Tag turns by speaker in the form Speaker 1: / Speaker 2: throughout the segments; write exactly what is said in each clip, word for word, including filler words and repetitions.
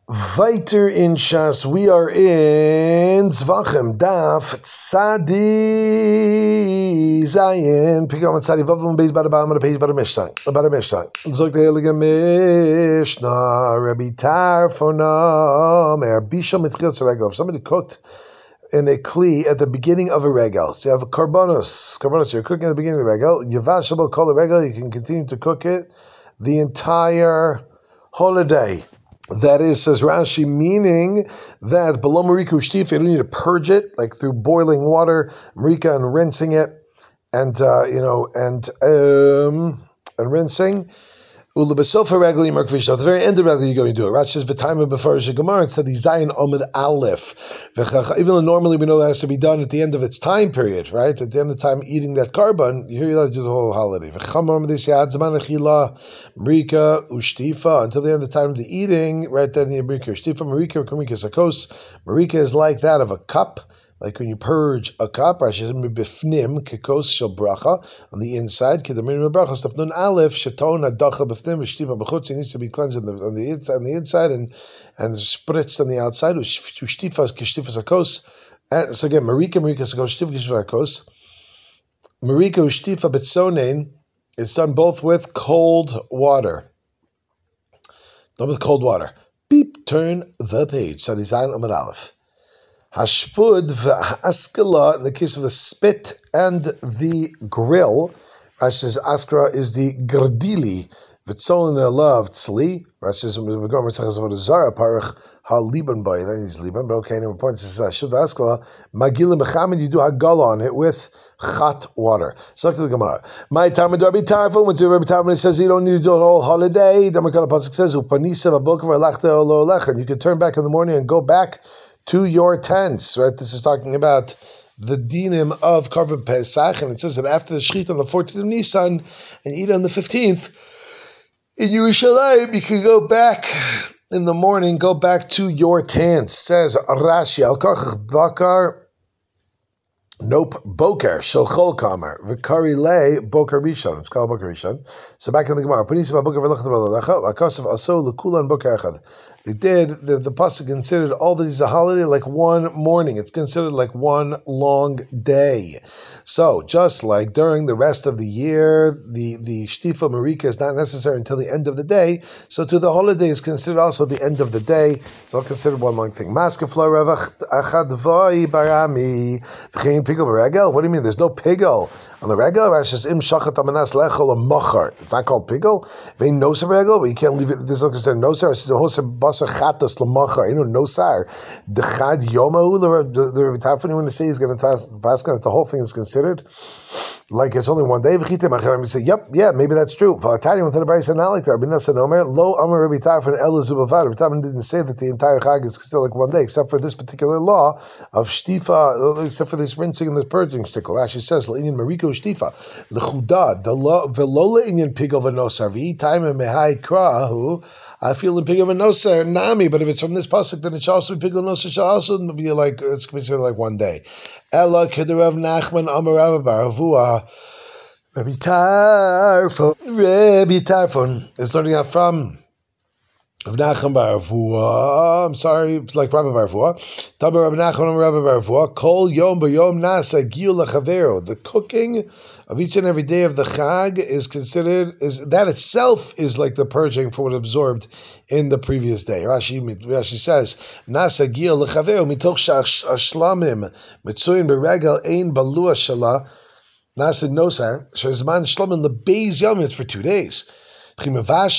Speaker 1: Weiter in Shas, we are in Zvachim, Daf Tzadi Zayin, pick up on Tzadi Vavim, base by the bottom of the page, by the Mishnah, by the Mishnah. Zog the Heilige Mishnah, Rabbi Tarfona, Mer Bisha Mitchil Tzaregel. If somebody cooked in a kli at the beginning of a regel, so you have a karbonos, karbonos, you're cooking at the beginning of the regel, Yavashable kol regel, you can continue to cook it the entire holiday. That is, says Rashi, meaning that below marika ushtifa, you don't need to purge it, like through boiling water, marika, and rinsing it, and uh, you know, and um, and rinsing. At the very end of the regel, you're going to do it. Rashi says, "V'tayma before Gemara." It said, "Zayin Omid Aleph." Even though normally we know that has to be done at the end of its time period, right? At the end of the time eating that carbon, here you have to do the whole holiday. Marika ushtifa, until the end of the time of the eating, right? Then the marika ushtifa, marika marika sakos. Marika is like that of a cup. Like when you purge a cup, Rashi says, "Bifnim kekos shel bracha," on the inside. Kedamim bracha stafnun aleph sheton adacha bifnim v'shtiva b'chutz. It needs to be cleansed on the on the inside, on the inside and and spritzed on the outside. Ushtifas keshtifas hakos. So again, marika marika sakos shtiva keshtifas hakos. Marika ushtifa betzonein. It's done both with cold water. Done with cold water. Beep. Turn the page. Sadizayin Amud Aleph. Hashpud v'askala, in the case of the spit and the grill, Rashi says askara is the gradili, v'tzolin elav tzli. Rashi says we're going to say zara parich ha liban boy. That is liban, but okay. Number point says hashpud v'askala magilim mechamed. You do hagala on it with hot water. So look to the Gemara. My time with Rabbi Tarfon. When Rabbi Tarfon says you don't need to do it all holiday, then Makana pasuk says upanisa v'bokav v'lachta olo lechem. You can turn back in the morning and go back to your tents, right? This is talking about the dinim of Karban Pesach, and it says that after the Shechita on the fourteenth of Nisan and eat on the fifteenth, in Yerushalayim, you can go back in the morning, go back to your tents. Says Rashi, Al Kachach Bakar, nope, Boker, Shalchol Kamer, Vikari Le, Boker Rishon. It's called Boker Rishon. So back in the Gemara, Panisiva Boker Velachat Velalecha, Akasav Aso Lekulan Boker Echad. They did, the, the pasuk considered all these a holiday like one morning. It's considered like one long day. So, just like during the rest of the year, the, the shtifa marika is not necessary until the end of the day, so to the holiday is considered also the end of the day. It's all considered one long thing. Maskefla revach achadvoi barami. V'chein pigel b'regel? What do you mean? There's no pigel on the regel? Rashi says, im shachat amanas lechol a it's not called pigel. Vein noser regel, but you can't leave it, there's no considered noser. It says, basar chatas l'machar. You know, nosar. The chad yomahu, the Rabbi Tarfon, when they say he's going to pass that the whole thing is considered like it's only one day. We say, yep, yeah, maybe that's true. Valatari went to the Brayso not like that. Rabbi Nassan Omer, lo Amar Rabbi Tarfon ela zubavad. Rabbi Tarfon didn't say that the entire chag is still like one day, except for this particular law of shtifa, except for this rinsing and this purging stickle. Rashi says, l'inyan mariko shtifa, l'chuda, v'lo l'inyan pigel v'nosar, v'itayim mehai krahu. I feel the pigel v'nosar nami, but if it's from this pasuk, then it should also be pigel v'nosar. Should also be like it's considered like one day. Ella k'derav Nachman Amar Rabbi Baravua. Rabbi Tarfon, Rabbi Tarfon is learning out from Rav Nachman bar Avua. I'm sorry, like Rabbi bar Avua. Tabar Rabbi Nachman Rabbi bar Avua. Kol yom b'yom nasa giul lechavero. The cooking of each and every day of the Chag is considered, is that itself is like the purging for what absorbed in the previous day. Rashi, Rashi says, Nasa giul lechavero mitoch shlamim mitzuyin beregel ein balua shala nasa nosar shezman shlamim lebeis yom. It's for two days. You do it the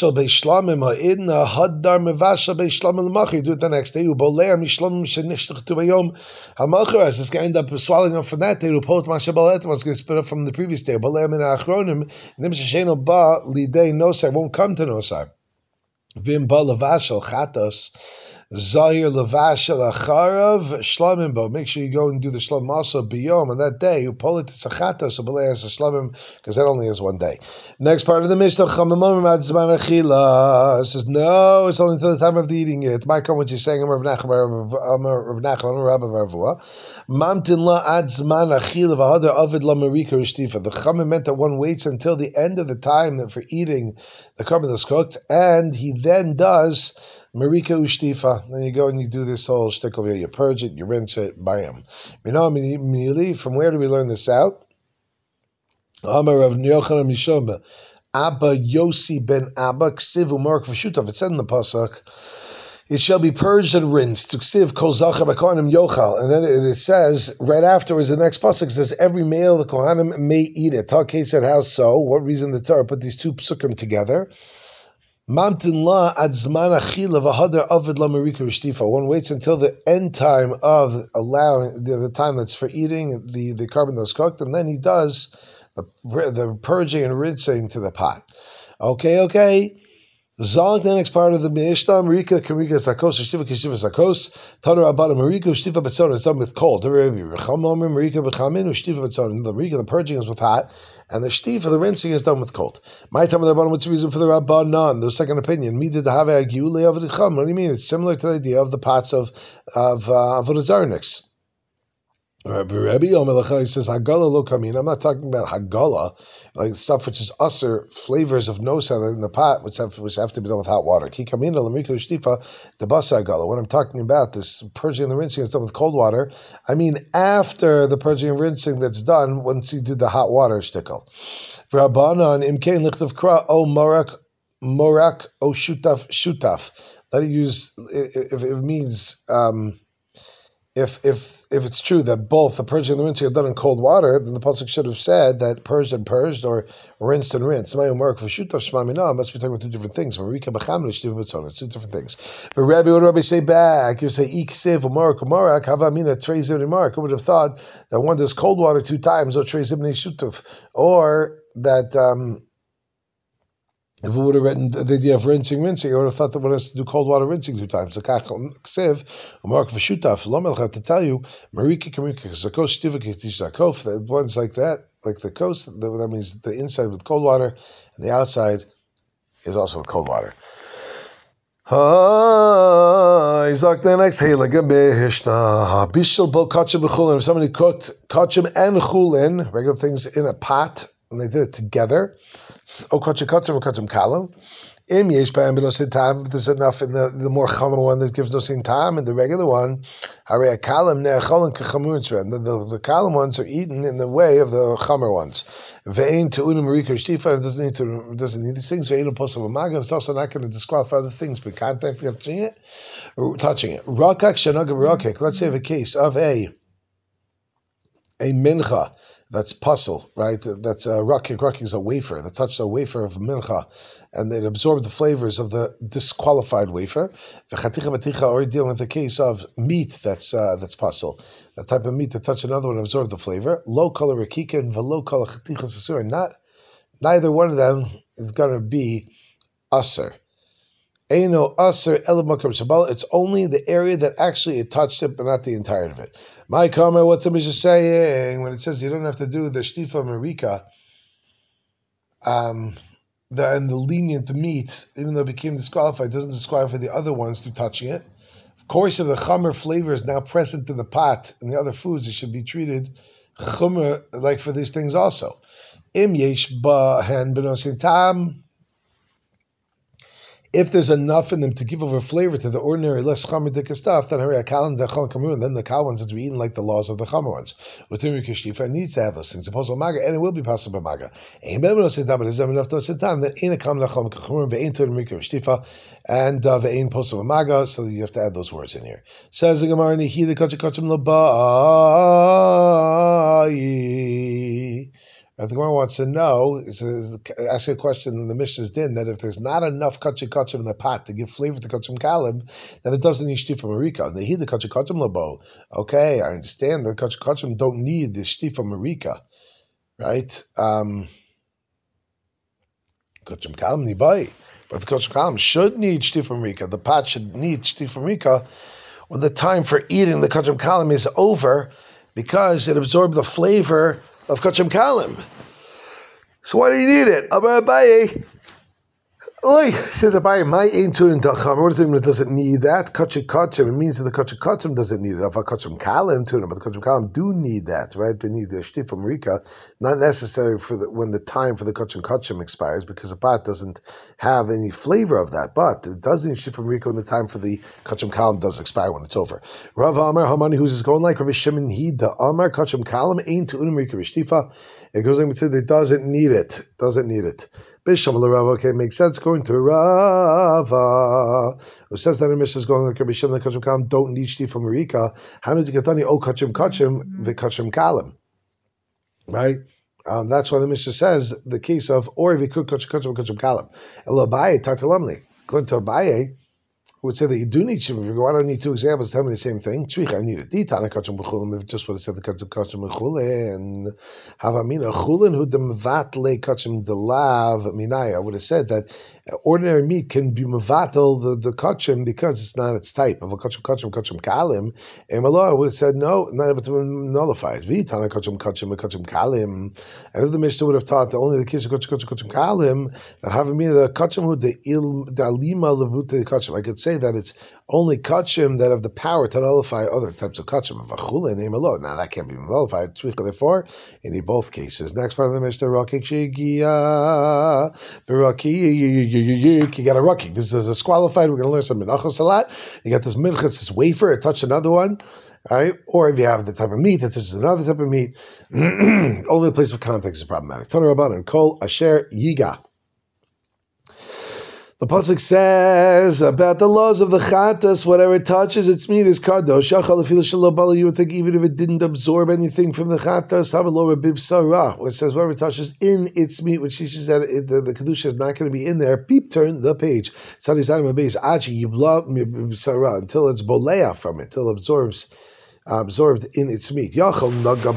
Speaker 1: next day. As this guy end up swallowing up from that day, once going to spit up from the previous day. Won't come to nosar. Zahir Levashel Acharav Shlamim Bo. Make sure you go and do the Shlam also Biyom on that day. You pull it to Sachata, so Belay has a Shlamim, because that only has one day. Next part of the Mishnah, Chamamom Mad Zman Achila says, no, it's only until the time of the eating it. My comment you're saying, Rav Nachman, Rav Nachman, Rabbi Varvua. Mamtin La Ad Zman Achila Vahadar Avid La Marika Rishtifa. The Chamam meant that one waits until the end of the time for eating the carbon that's cooked, and he then does Marika ushtifa. Then you go and you do this whole shtick over here. You purge it, you rinse it, bayam. Minah, from where do we learn this out? Amar of Yochanan Mishomba. Abba Yosi ben Abba Ksiv Umark V'Shutav. It said in the pasuk, it shall be purged and rinsed. To Ksiv Kol Zacha B'Kohanim Yochal. And then it, it says right afterwards, the next pasuk says, every male the Kohanim may eat it. Talk said, how so? What reason the Torah put these two psukim together? Mamtin la ad zman achila v'hadar avid la marika ushtifa. One waits until the end time of allowing the, the time that's for eating the, the carbon that was cooked, and then he does the, the purging and rinsing to the pot. Okay, okay. Zog, the next part of the Mishnah, Marika, Karika, Sakos, Shtiva, Kishiva, Sakos, Tadar, Abada, Marika, Shtiva, Betzon, is done with cold. Marika, Bechamin, Shtiva, Betzon. The Marika, the purging is with hot, and the Shtiva, the rinsing, is done with cold. My time of the bottom, what's the reason for the Rabbanan? The second opinion, Me did have a Giule of the Chum. What do you mean? It's similar to the idea of the pots of of uh, Avodah Rabbi Yomelech says Hagala lo kamin. I'm not talking about Hagala, like stuff which is usher flavors of nosa in the pot, which have which have to be done with hot water. Ki kamina lamrika shtifa the basa Hagala. What I'm talking about, this purging and the rinsing is done with cold water. I mean after the purging and rinsing that's done, once you do the hot water shtickle. Rabbanan imkein lichtav kra o morak morak o shutaf shutaf. Let it use if it means. Um, If if if it's true that both the purging and the rinsing are done in cold water, then the pasuk should have said that purged and purged or rinsed and rinsed. Must be talking about two different things. It's two different things. But Rabbi, what do Rabbi say back? You say iksiv umarak umarak havamina trezim umarak. I would have thought that one does cold water two times or trezim shutuf, or that. Um, If we would have written the idea of rinsing, rinsing, I would have thought that one has to do cold water rinsing two times. To tell you, that one's like that, like the coast, that means the inside with cold water, and the outside is also with cold water. If somebody cooked kachim and chulin, regular things in a pot, and they did it together, O kachim kachim or kachim kalam. Im yesh b'ayim b'nosin tam. There's enough in the, the more chamer one that gives nosin tam, and the regular one, harei kalam ne'acholin k'chamur tzren. The the kalam ones are eaten in the way of the chamer ones. Ve'ein te'unim marika shtifa. It doesn't need to doesn't need these things. Ve'ein posel v'maga. It's also not going to disqualify other things. But contact touching it, or touching it. Rakak shenagam rakak. Let's say of a case of a a mincha. That's puzzle, right? That's a rakik. Rakik is a wafer that touched a wafer of mincha, and it absorbed the flavors of the disqualified wafer. V'chaticha baticha, or dealing with the case of meat that's uh, that's puzzle, that type of meat that touched another one and absorbed the flavor. Low color rakika and v'low color chaticha sasur. Not neither one of them is going to be aser. Eino aser elamakam shabal. It's only the area that actually it touched it, but not the entirety of it. My comment, what's the Mishnah saying when it says you don't have to do the shtifa marika, um, the, and the lenient meat, even though it became disqualified, doesn't disqualify the other ones through touching it. Of course, if the chamer flavor is now present in the pot and the other foods, it should be treated chumer like for these things also. Im yesh bahen b'nosin tam. If there's enough in them to give over flavor to the ordinary less chamer stuff, then hurry akalan dechol kamun. Then the kal ones are to be eaten like the laws of the chamer ones. Utim kishtifa needs to have those things. Possible maga, and it will be possible maga. Ain't better no sit down, but there's enough to sit down that ain't a kam dechol kamun ve'ain to the kishtifa and ve'ain possible maga. So you have to add those words in here. Says the Gemara nihi the kachim kachim labai. And the Gemara wants to know, is, is asking a question in the Mishnah's din, that if there's not enough kachim kachim in the pot to give flavor to kachim kalim, then it doesn't need shtifa marika. They hear the kachim kachim labo. Okay, I understand that kachim kachim don't need the shtifa marika, right? Um, kachim kalim nibai, but the kachim kalim should need shtifa marika. The pot should need shtifa marika when the time for eating the kachim kalim is over, because it absorbed the flavor of kachim kalim. So why do you need it? Amar Abaye, Oi, says Abaye, my ain tunin dacham. What does it mean? It doesn't need that. Kachim kachim. It means that the kachim kachim doesn't need it. If a kachim kalim tunin, but the kachim kalim do need that, right? They need the shtit from Rika, not necessary for the, when the time for the kachim kachim expires, because a pot doesn't have any flavor of that. But it does need shtit from Rika when the time for the kachim kalim does expire when it's over. Rav Amar Hamani, who's going like Rav Shimon, he the Amar kachim kalim ain tunin Rika v'shtifa. It goes into it doesn't need it. Doesn't need it. Bisham l'Rava, okay, makes sense. Going to Rava, who says that in Mishnah is going like Bisham the Kachim Kalim don't need shti from Marika. How did you get any? Oh, Kachim Kachim the Kachim Kalim, right? Um, that's why the Mishnah says the case of or Vikut Kachim Kachim Kachim Kalim. El Abaye Tartalamli. Going to Abaye, who would say that you do need shivur. Why don't you need two examples? Tell me the same thing. Tzricha, I need it. Ditana kachim b'chulim. If just would have said the kachim kachim b'chulim, havamina chulin hu demvatle kachim delav minaya. I would have said that ordinary meat can be mevatel the the kachim because it's not its type of a kachim kachim kachim kalim. And Mallah would have said no, not able to nullify it. Vitana kachim kachim kachim kalim. And if the Mishnah would have taught that only the case of kachim kachim kachim kalim that havamina the kachim hu de il the alima levute kachim. I could say that it's only kachim that have the power to nullify other types of kachim. V'chulin name alone. Now that can't be nullified. Therefore, in both cases. Next part of the Mishnah, rakik shigia, berakik. You got a rakik. This is disqualified. We're going to learn some menachos a lot. You got this minchas, this wafer. It touched another one. Right? Or if you have the type of meat that touches another type of meat, only the place of context is problematic. Tana Rabbanan kol asher yiga. The pasuk says about the laws of the chatas, whatever it touches, its meat is kadosh. You would think even if it didn't absorb anything from the chatas, where it says whatever it touches in its meat, which teaches that it, the, the kedusha is not going to be in there. Peep, turn the page. Until it's bolea from it, until it absorbs. Absorbed in its meat. You would have thought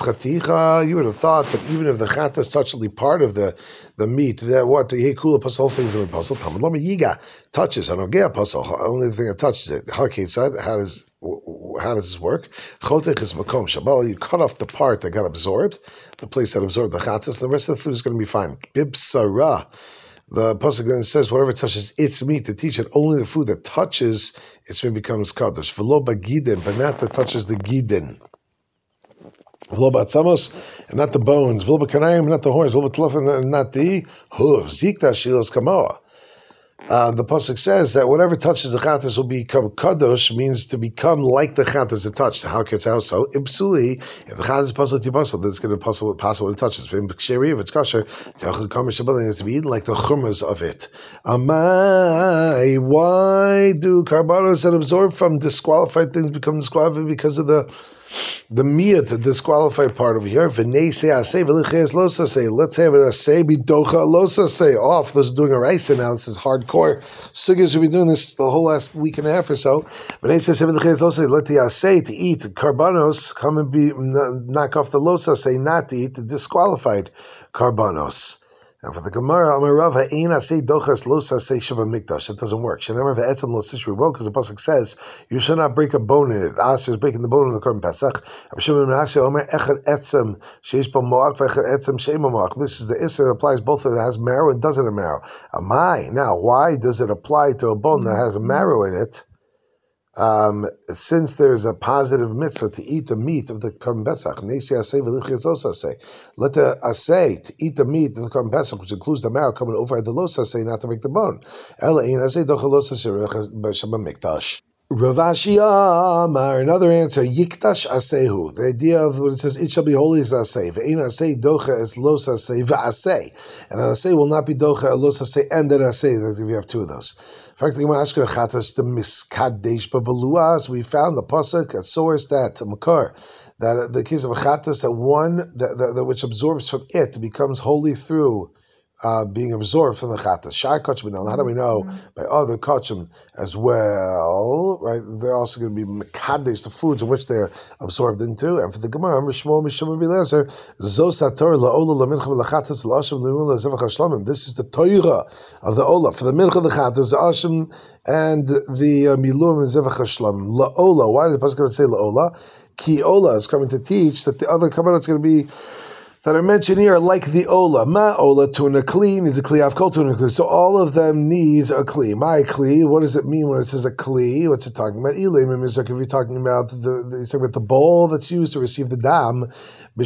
Speaker 1: that even if the chatas touch only part of the, the meat, that what the yekula pasol things are puzzle. Talmud Lama Yiga touches on ogea pasol. Only thing that touches it. How does how does this work? Chotech is makom shabal. You cut off the part that got absorbed, the place that absorbed the chatas. The rest of the food is going to be fine. Bibsara. The pasuk then says, whatever touches its meat, to teach it only the food that touches its meat becomes kadosh. V'lo bagidin, but not that touches the gidin. V'lo ba'atzamos, and not the bones. V'lo b'kanayim, not the horns. V'lo b'tlofim, and not the hooves. Zikta shilos kamoa. Uh, the pasuk says that whatever touches the chatas will become kadosh, means to become like the chatas it touched. How can it sound so? Ibsuli, if the chatas is puzzle to puzzle, then it's going to puzzle possible it touches. If it's kosher, it has to be eaten like the chumras of it. Amai, why do karbanos that absorb from disqualified things become disqualified because of the the miyat, the disqualified part over here? Let's have it a say bidocha losa say off. Those doing a rice now. This is hardcore. Sugyas will be doing this the whole last week and a half or so. Let the say to eat karbanos come and be knock off the losa say not to eat the disqualified karbanos. And for the Gemara, Amarava Eina say dochas losa say shiva mikdash. It doesn't work. Shenever ve'etzem lo sishri bo, because the pasuk says you should not break a bone in it. Aser is breaking the bone in the korban pesach. Abshimon Menashe Omer echad etzem sheish bo moach ve'echad etzem sheima moach. This is the issur that applies both that it has marrow and doesn't have marrow. Amai. Now, why does it apply to a bone that has a marrow in it? Um, since there's a positive mitzvah to eat the meat of the Korban Pesach, let the asay to eat the meat of the Korban Pesach, which includes the marrow, coming over at the los asay, not to break the bone. Rav Ashi Amar, another answer, Yiktash Asehu. The idea of what it says, it shall be holy is Aseh. Ve'ein Aseh docha es los Aseh v'Aseh. And an Aseh will not be docha, a los Aseh, and an Aseh, if you have two of those. In fact, the Ashkar Chatas, the Miskadesh Babaluas, we found the Pasuk, a source that, Makar, that the case of a Chatas, that one, that, that, that which absorbs from it, becomes holy through Uh, being absorbed from the chatas. Shai kachim, how do we know by other kachim as well? Right, they're also going to be mekadesh, the foods in which they're absorbed into. And for the Gemara, Mishmol Mishum Bilezer, Zos HaTorah LaOla LaMincha LaChatas LaAshim LaMila Zevach HaShlomim. This is the Torah of the Ola for the Mincha, the Chatas, the Ashim, and the uh, Milum and Zevach HaShlomim. LaOla. Why did the pasuk say LaOla? Ki Ola is coming to teach that the other kabbalah is going to be that are mentioned here are like the Ola. Ma Ola to a Kli needs a Kli, Avkol to a Kli. So all of them needs a Kli. My Kli, what does it mean when it says a Kli? What's it talking about? Ilim, if you're talking about the, the, you're talking about the bowl that's used to receive the dam. It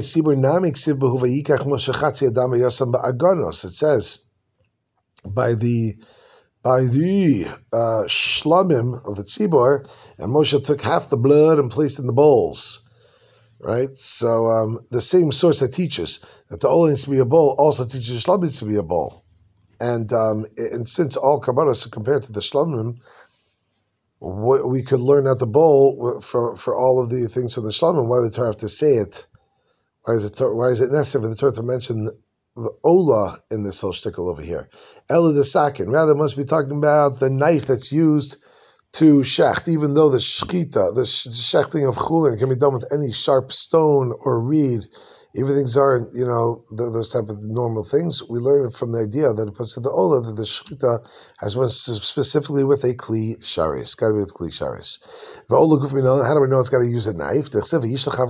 Speaker 1: says by the by the uh, shlamim of the tzibor, and Moshe took half the blood and placed in the bowls. Right? So um, the same source that teaches that the oil needs to be a bowl also teaches the shlamim needs to be a bowl. And um, and since all karbanos are compared to the shlamim, we could learn out the bowl for for all of the things from the shlamim. Why did the Torah have to say it? Why is it why is it necessary for the Torah to mention the ola in this whole shtickle over here? Ela the sakin. Rather, it must be talking about the knife that's used to shecht, even though the shchita, the shechting of chulin, can be done with any sharp stone or reed. Everything's aren't, you know, those type of normal things. We learn it from the idea that it puts to the ola that the shchita has one specifically with a kli sharis. It's got to be with kli sharis. How do we know it's got to use a knife? It says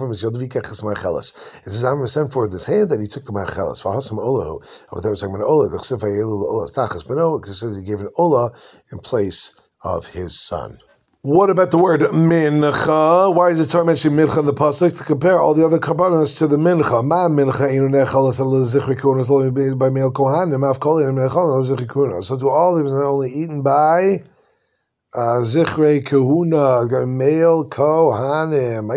Speaker 1: I'm sent forward this hand and he took the machelas. V'hasam olahu. I was talking about ola. But no, because it says he gave an ola in place of his son. What about the word mincha? Why is the Torah mentioning mincha in the pasuk to compare all the other karbanos to the mincha? Ma mincha inu nechalas al zichri kunas only by male kohanim. Avkol inu nechal al zichri kunas. So do all these are only eaten by uh, zichri kahuna, male kohanim.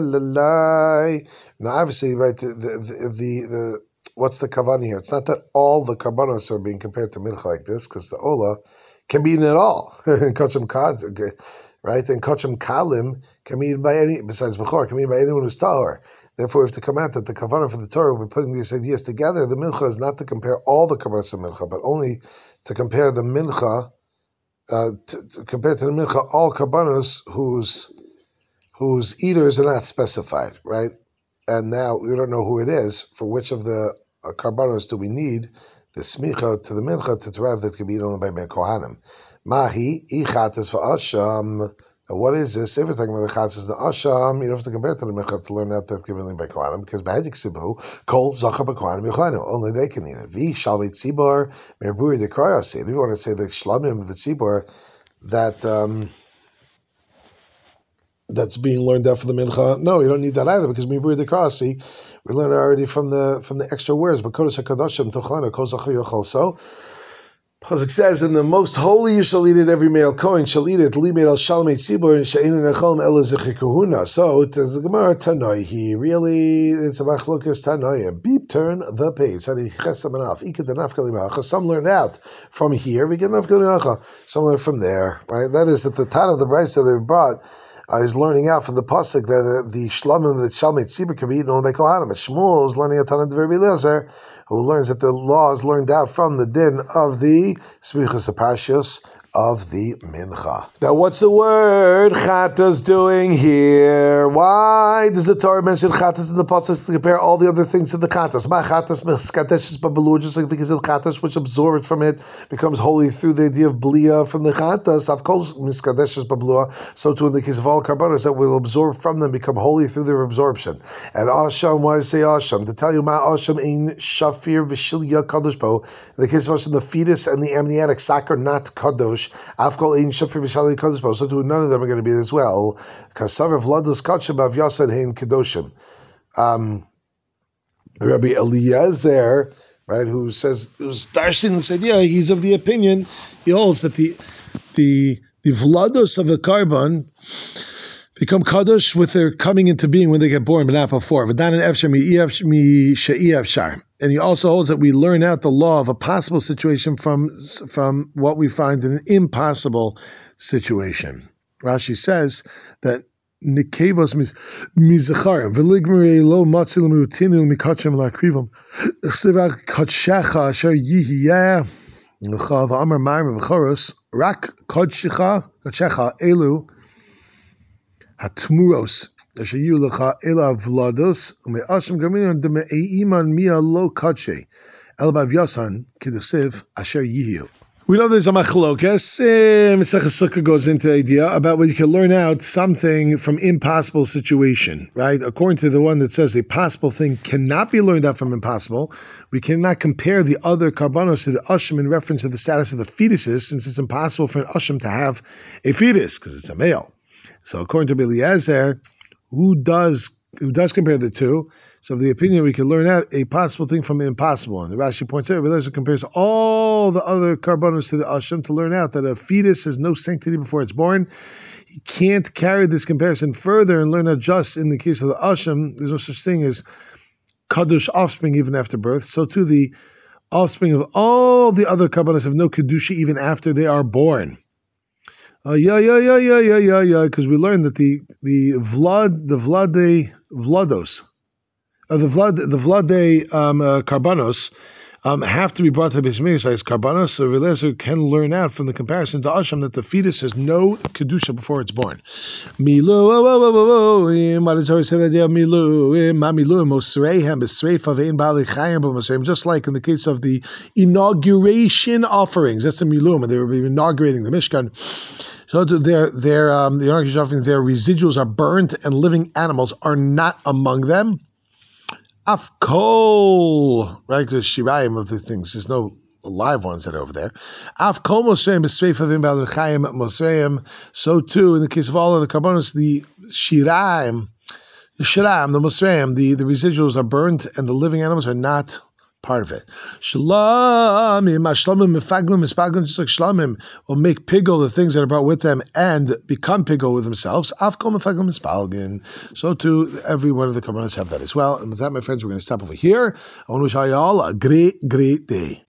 Speaker 1: Now, obviously, right? The the, the the what's the kavan here? It's not that all the karbanos are being compared to mincha like this, because the ola can be eaten at all. Kacham kads, okay. Right? And Kacham Kalim can be eaten by any, besides Bechor, can be eaten by anyone who's Tahor. Therefore, we have to come out that the Kavanah for the Torah, we're putting these ideas together. The Mincha is not to compare all the Karbanos of Mincha, but only to compare the Mincha, uh, to, to compare to the Mincha all Karbanos whose, whose eaters are not specified, right? And now we don't know who it is. For which of the uh, Karbanos do we need the Smicha to the Mincha to Torah that can be eaten only by Ben Kohanim? Mahi, ichatas v'asham. What is this? If we're talking about the chatas the asham, you don't have to compare it to the mincha to learn out that given by kohanim, because b'hadik sibu kol zachar b'kohanim yochanim. Only they can eat it. Vi shalvei tzibor merburi dekrayasi. If you want to say the shlamim of the tzibor that um, that's being learned out for the mincha, no, you don't need that either, because merburi dekrayasi we learned already from the from the extra words. But kodesh hakadoshim tochlana kol zachar yochal. So Pasuk says, "In the most holy you shall eat it. Every male kohen shall eat it. Limed al shalmei tzibur and she'inu nechol ela zichri kahuna." So it says the Gemara Tanoi. He really it's a machlokas Tanoia. Beep, turn the page. Some learn out from here. We get enough Some learn from there. Right. That is that the Tana of the Brisa they brought uh, is learning out from the pasuk that uh, the shlamim that shalmei tzibur can be eaten only by kohanim. And Shmuel is learning a Tana of the Rebbe Eliezer, who learns that the law is learned out from the din of the smichas apashos of the mincha. Now, what's the word chatas doing here? Why does the Torah mention chatas in the pasuk to compare all the other things to the chatas? Ma chatas miskadeshes babalu, just like the gizil chatas, which absorbed from it becomes holy through the idea of blia from the chatas. Of course, miskadeshes babalu. So too in the case of all karbanos that will absorb from them become holy through their absorption. And asham, why does it say asham? To tell you ma asham in shafir v'shilya kadosh bo. In the case of asham, the fetus and the amniotic sac are not kadosh. Afkol ein shafir v'shali kadosh bo. So too, none of them are going to be as well. Kasav v'ladus kachim av yasan hein kedoshim. Um, Rabbi Eliezer, right, who says who's darshan said, yeah, he's of the opinion. He holds that the the the vlados of a carbon become kadosh with their coming into being when they get born, but not before. And he also holds that we learn out the law of a possible situation from from what we find in an impossible situation. Rashi says that Nikevos mizacharim veligmere lo matzil miutinil mikachem lakrivam chsivak katshecha asher yihiyah l'chav amar ma'im v'choros rak katshecha katshecha elu hatmuros asher yu l'cha ela vlados ume'ashim gamin deme'iman mia lo katshe el bav yasan kedesiv asher yihiyu. We know there's a machlokes. Masechus Sukkah goes into the idea about whether you can learn out something from impossible situation, right? According to the one that says a possible thing cannot be learned out from impossible, we cannot compare the other karbanos to the asham in reference to the status of the fetuses, since it's impossible for an asham to have a fetus because it's a male. So according to Eliezer, who does who does compare the two? So the opinion we can learn out a possible thing from an impossible. And the Rashi points out, Eliezer compares all the other karbanos to the asham to learn out that a fetus has no sanctity before it's born. He can't carry this comparison further and learn out just in the case of the asham. There's no such thing as kadush offspring even after birth. So too the offspring of all the other karbanos have no kedusha even after they are born. Uh, yeah, yeah, yeah, yeah, yeah, yeah, yeah. Because we learned that the the vlad, the vlade vlados, uh, the vlad, the vlade um, uh, karbanos um, have to be brought to the Beis as karbanos. So Eliezer can learn out from the comparison to asham that the fetus has no kedusha before it's born. Milu, what is always said idea? Milu, ma milu mosreihem besreifa vein bali chayim b'mosreihem. Just like in the case of the inauguration offerings, that's the milu, and they were inaugurating the Mishkan. So their their um, the inauguration offerings, their residuals are burnt, and living animals are not among them. Afkol, right? There's shirayim of the things. There's no live ones that are over there. Afkol mosreim b'sreifavim b'alechayim mosreim. So too, in the case of all of the karbonos, the shirayim, the shirayim, the mosreim, the, the residuals are burnt, and the living animals are not part of it. Shlamim, shlamim mifaglim mispaglim, just like shlamim will make pigul the things that are brought with them and become pigul with themselves. Afkol mifaglim mispaglim. So too, every one of the karbonos have that as well. And with that, my friends, we're going to stop over here. I want to wish you all a great, great day.